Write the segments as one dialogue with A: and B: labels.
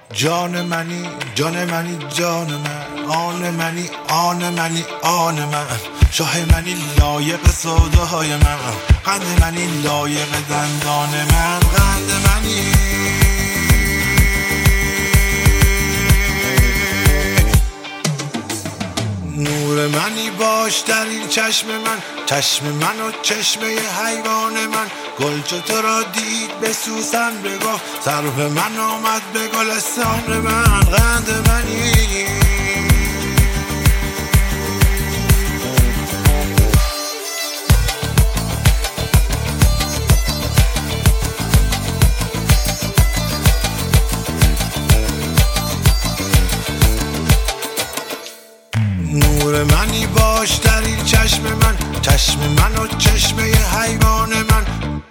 A: جان منی جان منی جان من، آن منی آن منی آن من، شاه منی لایق سودای من، قند منی لایق دندان من، قند منی نور منی باش در این چشم من، چشم من و چشمه حیوان من، گل چو تو را دید به سوسن بگفت، سرو من آمد به گلستان من، قند منی نور منی باش در این چشم من، چشم من و چشمه حیوان من،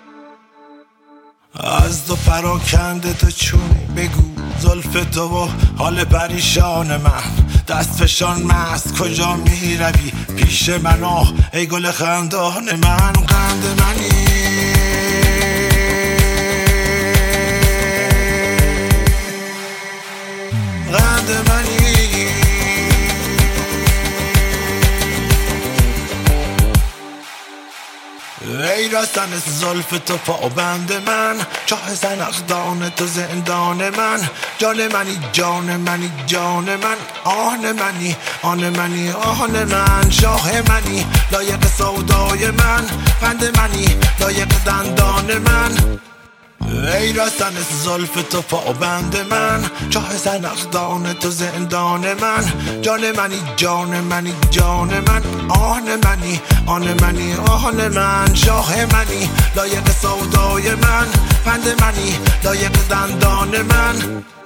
A: از تو پراکنده تو چونی بگو زلف تو و حال پریشان من، دست فشان مست کجا می روی پیش من آه ای گل خندان من، قند منی قند منی ای رسن زلف تو پابند من، چاه زنخدان تو زندان من، جان منی جان منی جان من، آن منی آن منی آن من، شاه منی لایق سودای من، قند منی لایق دندان من، ای رسن زلف تو پابند من، چاه زنخدان تو زندان من، جان منی جان منی جان من، آن منی آن منی آن من، شاه منی لایق سودای من، قند منی لایق دندان من.